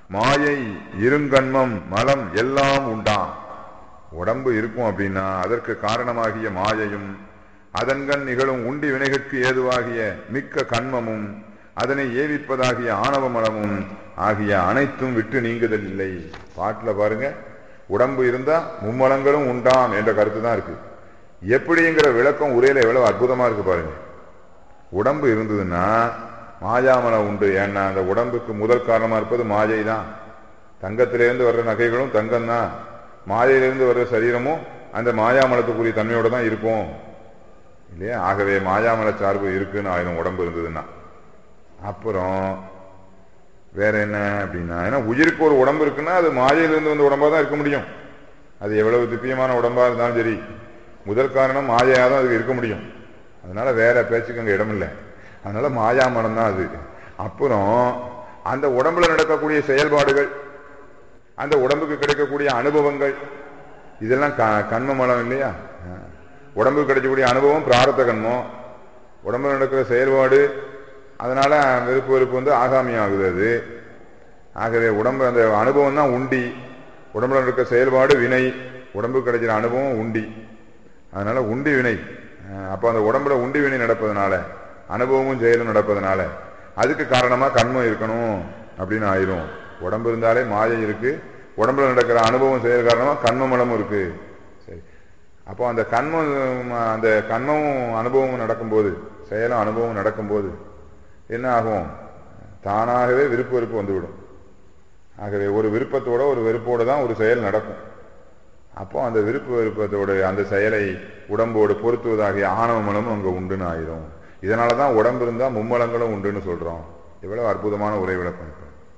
மாயை இருங்கண்மம் மலம் எல்லாம் உண்டாம். உடம்பு இருக்கும் அப்படின்னா அதற்கு காரணமாகிய மாயையும் அதன்கண் நிகழும் உண்டி வினைகளுக்கு ஏதுவாகிய மிக்க கண்மமும் அதனை ஏவிப்பதாகிய ஆணவ மலமும் ஆகிய அனைத்தும் விட்டு நீங்குதல் இல்லை. பாட்டுல பாருங்க, உடம்பு இருந்தா மும்மலங்களும் உண்டாம் என்ற கருத்து தான் இருக்கு. எப்படிங்கிற விளக்கம் உரையில எவ்வளவு அற்புதமா இருக்கு பாருங்க. உடம்பு இருந்ததுன்னா மாயாமலம் உண்டு. ஏன்னா அந்த உடம்புக்கு முதல் காரணமா இருப்பது மாயை தான். தங்கத்திலிருந்து வர்ற நகைகளும் தங்கம் தான். மாயையிலிருந்து வர்ற சரீரமும் அந்த மாயாமலத்துக்குரிய தன்மையோட தான் இருக்கும் இல்லையா? ஆகவே மாயாமல சார்பு இருக்குன்னு ஆயிரும் உடம்பு இருந்ததுன்னா. அப்புறம் வேற என்ன அப்படின்னா, ஏன்னா உயிருக்கு ஒரு உடம்பு இருக்குன்னா அது மாயையிலிருந்து வந்த உடம்பா தான் இருக்க முடியும். அது எவ்வளவு திப்பியமான உடம்பா இருந்தாலும் சரி, முதல் காரணம் மாயையா தான் அதுக்கு இருக்க முடியும். அதனால வேற பேச்சுக்கு அங்க இடம் இல்லை. அதனால மாயாமலம் தான் அது. அப்புறம் அந்த உடம்புல நடக்கக்கூடிய செயல்பாடுகள், அந்த உடம்புக்கு கிடைக்கக்கூடிய அனுபவங்கள், இதெல்லாம் க கண்ம மலம் இல்லையா? உடம்புக்கு கிடைக்கக்கூடிய அனுபவம் பிராரத்த கண்மம். உடம்புல நடக்கிற செயல்பாடு, அதனால வெறுப்பு வெறுப்பு வந்து ஆகாமியம் ஆகுது அது. ஆகவே உடம்பு அந்த அனுபவம் தான் உண்டி. உடம்புல நடக்கிற செயல்பாடு வினை, உடம்புக்கு கிடைக்கிற அனுபவம் உண்டி. அதனால உண்டி வினை. அப்போ அந்த உடம்புல உண்டி வினை நடப்பதனால, அனுபவமும் செயலும் நடப்பதனால அதுக்கு காரணமா கண்மம் இருக்கணும் அப்படின்னு ஆயிரும். உடம்பு இருந்தாலே மாயை இருக்கு, உடம்புல நடக்கிற அனுபவம் செயல் காரணமா கண்ம மலமும் இருக்கு. சரி, அப்போ அந்த கண்மம் அந்த கண்மமும் அனுபவமும் நடக்கும்போது, செயலும் அனுபவமும் நடக்கும்போது என்ன ஆகும்? தானாகவே விருப்பு வெறுப்பு வந்துவிடும். ஆகவே ஒரு விருப்பத்தோட ஒரு வெறுப்போடு தான் ஒரு செயல் நடக்கும். அப்போ அந்த விருப்பு வெறுப்பத்தோடு அந்த செயலை உடம்போடு பொருத்துவதாகிய ஆணவ மலமும் அங்கே உண்டுன்னு ஆயிரும். இதனாலதான் உடம்பு இருந்தா மும்மலங்களும் உண்டுன்னு சொல்றோம். எவ்வளவு அற்புதமான உரை விளக்கம்.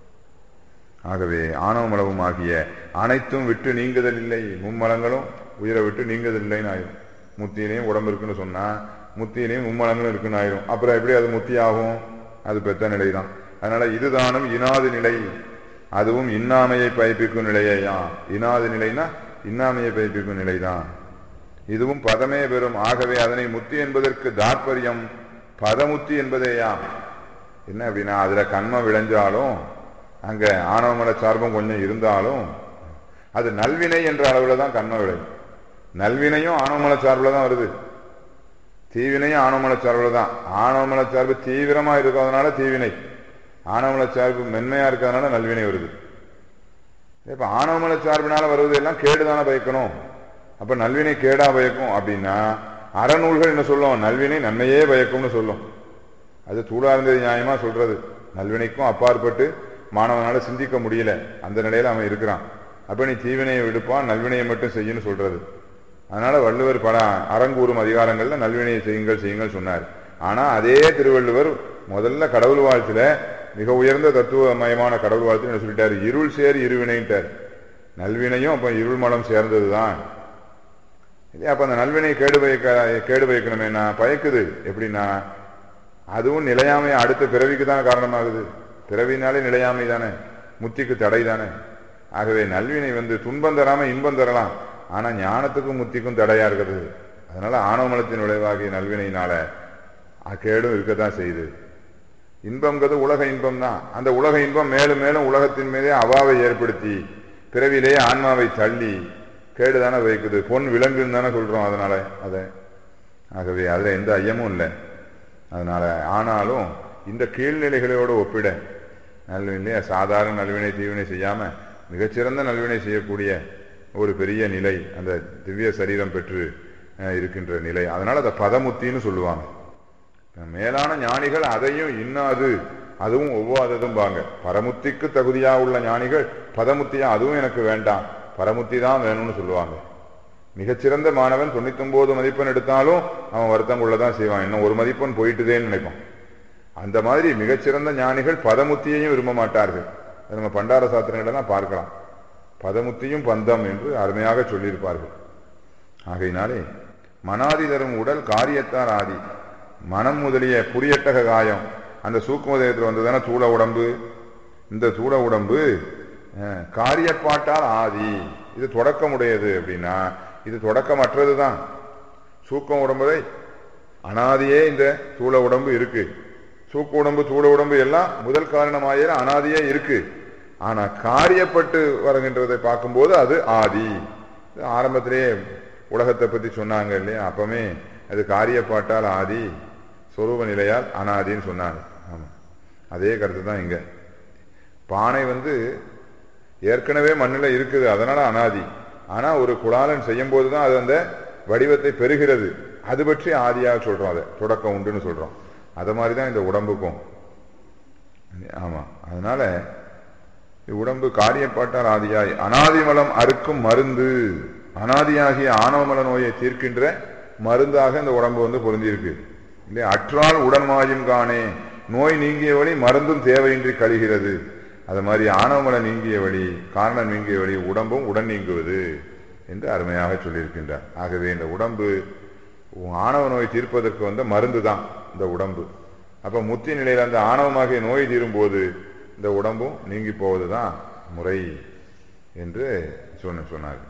ஆகவே ஆணவ மலமும் ஆகிய அனைத்தும் விட்டு நீங்குதல் இல்லை. மும்மலங்களும் உயிரை விட்டு நீங்குதல் இல்லைன்னு ஆயிரும். முத்தியிலையும் உடம்பு இருக்குன்னு சொன்னா முத்தியிலையும் மும்மலங்களும் இருக்குன்னு ஆயிரும். அப்புறம் எப்படி அது முத்தி ஆகும்? அது பெத்த நிலைதான். அதனால இதுதானும் இனாது நிலை, அதுவும் இன்னாமையை பயப்பிக்கும் நிலையா. இனாது நிலைனா இன்னாமையை பயப்பிக்கும் நிலைதான். இதுவும் பதமே பெறும். ஆகவே அதனை முத்தி என்பதற்கு தாற்பயம் பதமுத்தி என்பதேயா. என்ன அப்படின்னா, அதுல கண்மம் விளைஞ்சாலும் அங்க ஆணவமல சார்பம் கொஞ்சம் இருந்தாலும் அது நல்வினை என்ற அளவுல தான் கண்மம் விளையும். நல்வினையும் ஆணவமல சார்புல தான் வருது, தீவினையும் ஆணவமல சார்புல தான். ஆணவமல சார்பு தீவிரமா இருக்கிறதுனால தீவினை, ஆணவமல சார்பு மென்மையா இருக்கிறதுனால நல்வினை வருது. இப்ப ஆணவமல சார்பினால வருவது எல்லாம் கேடுதானே பயக்கணும். அப்ப நல்வினை கேடா பயக்கும் அப்படின்னா அறநூல்கள் என்ன சொல்லும்? நல்வினை நன்மையே பயக்கும்னு சொல்லும். அது தூளார்ந்தது நியாயமா சொல்றது. நல்வினைக்கும் அப்பாற்பட்டு மாணவனால சிந்திக்க முடியல, அந்த நிலையில அவன் இருக்கிறான். அப்ப நீ தீவினையை விடுப்பான், நல்வினையை மட்டும் செய்யன்னு சொல்றது. அதனால வள்ளுவர் பல அறங்கூறும் அதிகாரங்கள்ல நல்வினையை செய்யுங்கள் செய்யுங்கள் சொன்னார். ஆனா அதே திருவள்ளுவர் முதல்ல கடவுள் வாழ்த்துல மிக உயர்ந்த தத்துவமயமான கடவுள் வாழ்த்து என்ன சொல்லிட்டாரு? இருள் சேர் இருவினைன்ட்டார். நல்வினையும் அப்ப இருள் மலம் சேர்ந்ததுதான் இல்லையா? அப்ப அந்த நல்வினை கேடு பயக்க கேடு பயக்கணுமேனா பயக்குது. எப்படின்னா அதுவும் நிலையாமை அடுத்த பிறவிக்கு தானே காரணமாகுது. பிறவினாலே நிலையாமை தானே, முத்திக்கு தடை தானே. ஆகவே நல்வினை வந்து துன்பம் தராம இன்பம் தரலாம், ஆனா ஞானத்துக்கும் முத்திக்கும் தடையா இருக்கிறது. அதனால ஆணவமலத்தின் விளைவாகிய நல்வினையினால கேடும் இருக்கத்தான் செய்யுது. இன்பம்ங்கிறது உலக இன்பம் தான். அந்த உலக இன்பம் மேலும் மேலும் உலகத்தின் மீதே அவாவை ஏற்படுத்தி பிறவிலேயே ஆன்மாவை தள்ளி கேடுதானே வைக்குது. பொன் விலங்குன்னு தானே சொல்றோம். அதனால அதை ஆகவே அதுல எந்த ஐயமும் இல்லை. அதனால ஆனாலும் இந்த கீழ்நிலைகளோடு ஒப்பிட நல்வினை சாதாரண நல்வினை தீவினை செய்யாம மிகச்சிறந்த நல்வினை செய்யக்கூடிய ஒரு பெரிய நிலை அந்த திவ்ய சரீரம் பெற்று இருக்கின்ற நிலை. அதனால அதை பதமுத்தின்னு சொல்லுவாங்க. மேலான ஞானிகள் அதையும் இன்னாது அதுவும் ஒவ்வாததும் பாங்க. பரமுத்திக்கு தகுதியா உள்ள ஞானிகள் பதமுத்தியா அதுவும் எனக்கு வேண்டாம், பரமுத்தி தான் வேணும்னு சொல்லுவாங்க. மிகச்சிறந்த மாணவன் தொண்ணூத்தி ஒன்பது மதிப்பெண் எடுத்தாலும் அவன் வருத்தம் கொள்ளதான் செய்வான், இன்னும் ஒரு மதிப்பெண் போயிட்டுதேன்னு நினைப்பான். அந்த மாதிரி மிகச்சிறந்த ஞானிகள் பதமுத்தியையும் விரும்ப மாட்டார்கள். நம்ம பண்டார சாத்திரங்களெல்லாம் பார்க்கலாம். பதமுத்தியும் பந்தம் என்று அருமையாக சொல்லியிருப்பார்கள். ஆகையினாலே மனாதி தரும் உடல் காரியத்தார் ஆதி. மனம் முதலிய புரியட்டக காயம் அந்த சூக்குமதயத்தில் வந்ததான தூள உடம்பு. இந்த தூள உடம்பு காரியப்பாட்டால் ஆதி. இது தொடக்கமுடையது அப்படின்னா இது தொடக்கமற்றது தான். சூக்கம் உடம்புதை அனாதியே இந்த தூள உடம்பு இருக்கு. சூக்க உடம்பு தூள உடம்பு எல்லாம் முதல் காரணமாயிர அனாதியே இருக்கு. ஆனா காரியப்பட்டு வருகின்றதை பார்க்கும்போது அது ஆதி. ஆரம்பத்திலேயே உலகத்தை பத்தி சொன்னாங்க இல்லையா, அப்பமே அது காரியப்பாட்டால் ஆதி, சொரூப நிலையால் அனாதின்னு சொன்னாங்க. ஆமா, அதே கருத்து தான் இங்க. பானை வந்து ஏற்கனவே மண்ணில் இருக்குது, அதனால அனாதி. ஆனா ஒரு குலாலன் செய்யும் போதுதான் அது அந்த வடிவத்தை பெறுகிறது. அது பற்றி ஆதியாக சொல்றோம், அதை தொடக்கம் உண்டுன்னு சொல்றோம். அது மாதிரிதான் இந்த உடம்புக்கும். ஆமா, அதனால உடம்பு காரியப்பாட்டால் ஆதியாய் அனாதிமலம் அறுக்கும் மருந்து, அனாதியாகிய ஆணவமல நோயை தீர்க்கின்ற மருந்தாக இந்த உடம்பு வந்து பொருந்திருக்கு இல்லையா. அற்றால் உடன்மாயின் காணே, நோய் நீங்கிய வழி மருந்தும் தேவையின்றி கழிகிறது. அது மாதிரி ஆணவமல நீங்கிய வழி, காரணம் நீங்கிய வழி உடம்பும் உடன் நீங்குவது என்று அருமையாக சொல்லியிருக்கின்றார். ஆகவே இந்த உடம்பு ஆணவ நோய் தீர்ப்பதற்கு வந்த மருந்து தான் இந்த உடம்பு. அப்ப முத்தி நிலையில் அந்த ஆணவமாகிய நோய் தீரும் போது இந்த உடம்பும் நீங்கி போவதுதான் முறை என்று சொன்ன சொன்னார்.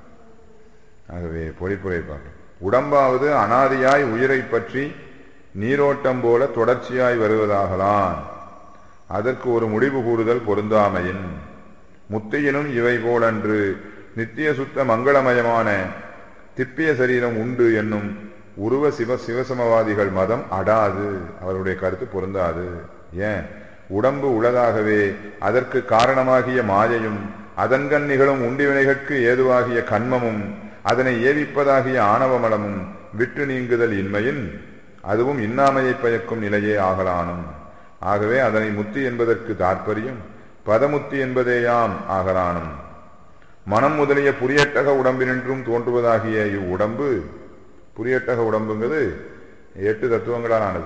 ஆகவே பொழிப்புரை பார்க்க, உடம்பாவது அனாதியாய் உயிரை பற்றி நீரோட்டம் போல தொடர்ச்சியாய் வருவதாகலாம். அதற்கு ஒரு முடிவு கூடுதல் பொருந்தாமையின் முத்தியினும் இவை போலன்று நித்திய சுத்த மங்களமயமான திப்பிய சரீரம் உண்டு என்னும் உருவ சிவ சிவசமவாதிகள் மதம் அடாது, அவருடைய கருத்து பொருந்தாது. ஏன்? உடம்பு உளதாகவே அதற்கு காரணமாகிய மாயையும் அதன்கண் நிகழும் உண்டிவினைகளுக்கு ஏதுவாகிய கண்மமும் அதனை ஏவிப்பதாகிய ஆணவமலமும் விட்டு நீங்குதல் இன்மையின் அதுவும் இன்னாமையை பயக்கும் நிலையே ஆகலானும். ஆகவே அதனை முத்தி என்பதற்கு தாற்பயம் பதமுத்தி என்பதேயாம் ஆகலானும். மனம் முதலிய புரியட்டக உடம்பினின்றும் தோன்றுவதாகிய இவ்வுடம்பு, புரியட்டக உடம்புங்கிறது எட்டு தத்துவங்களால் ஆனது.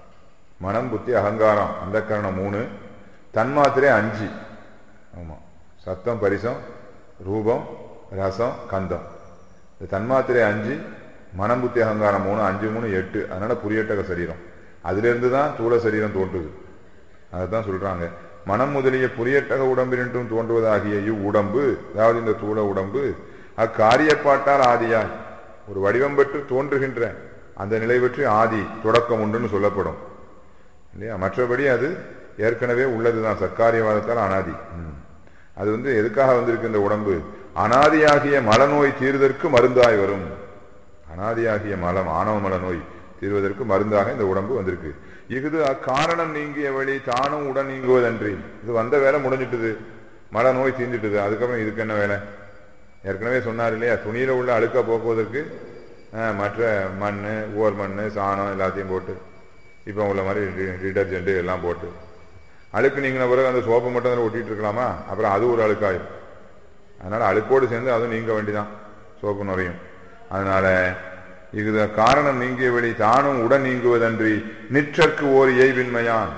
மனம், புத்தி, அகங்காரம், அந்த கரணம் மூணு, தன்மாத்திரை அஞ்சு. ஆமா, சத்தம், பரிசம், ரூபம், ரசம், கந்தம். இந்த தன்மாத்திரை அஞ்சு, மனம், புத்தி, அகங்காரம் மூணு, அஞ்சு மூணு எட்டு. அதனால புரியட்டக சரீரம். அதிலிருந்து தான் தூள சரீரம் தோன்றுது. அதுதான் சொல்றாங்க, மனம் முதலிய புரியட்டக உடம்பினின்றும் தோன்றுவதாகிய இவ் உடம்பு, அதாவது இந்த தூள உடம்பு அக்காரியப்பாட்டால் ஆதியாய் ஒரு வடிவம் பெற்று தோன்றுகின்ற அந்த நிலை பற்றி ஆதி தொடக்கம் உண்டுன்னு சொல்லப்படும் இல்லையா. மற்றபடி அது ஏற்கனவே உள்ளதுதான், சர்க்காரியவாதத்தால் அனாதி. அது வந்து எதுக்காக வந்திருக்கு இந்த உடம்பு? அனாதியாகிய மலநோய் தீர்வதற்கு மருந்தாய் வரும். அனாதியாகிய மலம், ஆணவ மல நோய் தீர்வதற்கு மருந்தாக இந்த உடம்பு வந்திருக்கு. இது அக்காரணம் நீங்கிய வழி தானும் உடன் நீங்குவதன்றி. இது வந்த வேலை முடிஞ்சிட்டுது, மல நோய் தீர்ந்துட்டுது. அதுக்கப்புறம் இதுக்கு என்ன வேலை? ஏற்கனவே சொன்னார் இல்லையா, துணியில உள்ள அழுக்க போக்குவதற்கு மற்ற மண், ஓர் மண், சாணம் எல்லாத்தையும் போட்டு, இப்போ உள்ள மாதிரி டிடர்ஜென்ட் எல்லாம் போட்டு அழுக்கு நீங்கின பிறகு அந்த சோப்பு மட்டும் அதில் ஒட்டிட்டு இருக்கலாமா? அப்புறம் அது ஒரு அழுக்காயும். அதனால அழுக்கோடு சேர்ந்து அதுவும் நீங்க வேண்டிதான், சோப்பு நுரையும். அதனால இது காரணம் நீங்கிய வழி தானும் உடன் நீங்குவதன்றி நிற்றற்கு ஓர் இயைவின்மையான்,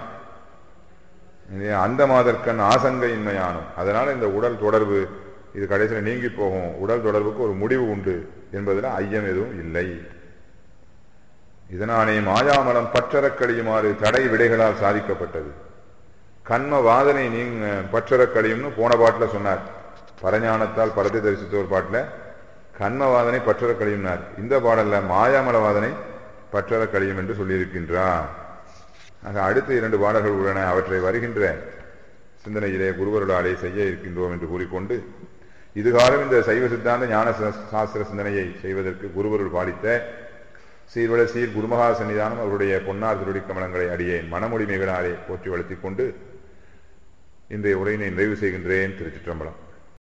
அந்த மாதற்கண் ஆசங்க இன்மையானும். அதனால இந்த உடல் தொடர்பு இது கடைசியில் நீங்கி போகும். உடல் தொடர்புக்கு ஒரு முடிவு உண்டு என்பதில் ஐயம் எதுவும் இல்லை. இதனாலே மாயாமலம் பற்றறக் கழியுமாறு தடை விடைகளால் சாதிக்கப்பட்டது. கண்ம வாதனை நீங்க பற்றறக் கழியும்னு போன பாட்டில் சொன்னார். பரஞானத்தால் பரத்தை தரிசித்தோர் பாட்டில் கண்ம வாதனை பற்றறக் கழியும்னார். இந்த பாடல்ல மாயாமல வாதனை பற்றறக் கழியும் என்று சொல்லியிருக்கின்றார். ஆக அடுத்த இரண்டு பாடல்கள் உள்ளன. அவற்றை வருகின்ற சிந்தனையிலே குருவருளாலே செய்ய இருக்கின்றோம் என்று கூறிக்கொண்டு, இதுகாலம் இந்த சைவ சித்தாந்த ஞான சாஸ்திர சிந்தனையை செய்வதற்கு குருவருள் பாலித்த சீர்வள சீர் குருமகா சன்னிதானம் அவருடைய பொன்னார் திருடி கமலங்களை அடியே மனமொழி மிகனாலே போற்றி வளர்த்திக் கொண்டு இன்றைய உரையினை நிறைவு செய்கின்றேன். திருச்சிற்றம்பலம்.